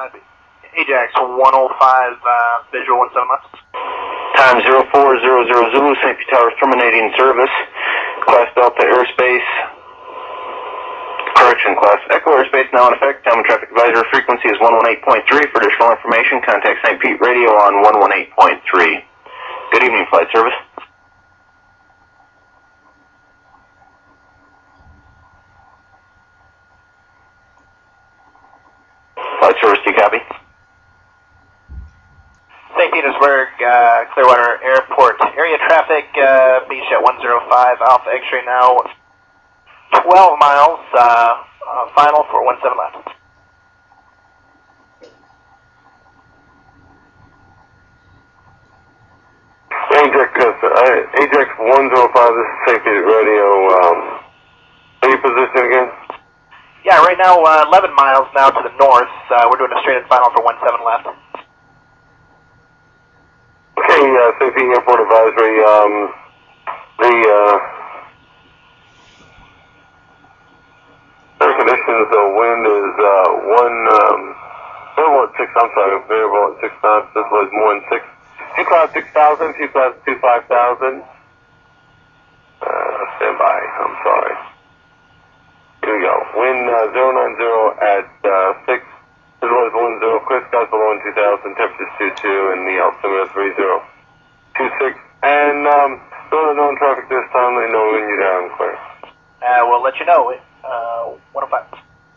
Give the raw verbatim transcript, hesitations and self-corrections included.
uh, Ajax one oh five, uh, visual one seven left. Time zero four zero zero Zulu, Saint Pete Towers terminating service. Class Delta Airspace. Correction, Class Echo Airspace now in effect. Time and traffic advisory frequency is one eighteen point three. For additional information, contact Saint Pete Radio on one eighteen point three. Good evening, flight service. Flight service, do you copy? Saint Petersburg, uh, Clearwater Airport. Area traffic, uh, beach at one oh five, Alpha X-ray now. twelve miles, uh, uh, final for one seven left. Ajax, uh, Ajax one oh five, this is Saint Pete Radio. Um, are you positioned again? Yeah, right now, uh, eleven miles now to the north. Uh, we're doing a straight and final for one seven left. Okay, uh, Saint Pete Airport Advisory, um, the, uh, air conditions, the wind is, uh, one, um, variable at six, I'm sorry, variable at six knots, this was more than six. Two cloud six thousand, two cloud two five thousand. Uh, stand by, I'm sorry. Here we go. Wind, uh, zero nine zero at, uh, six. This was one zero, clear skies below two thousand, temperatures two two, and the altimeter three zero two six. And, um, no, no traffic this time, they know when you're down clear. Uh, we'll let you know.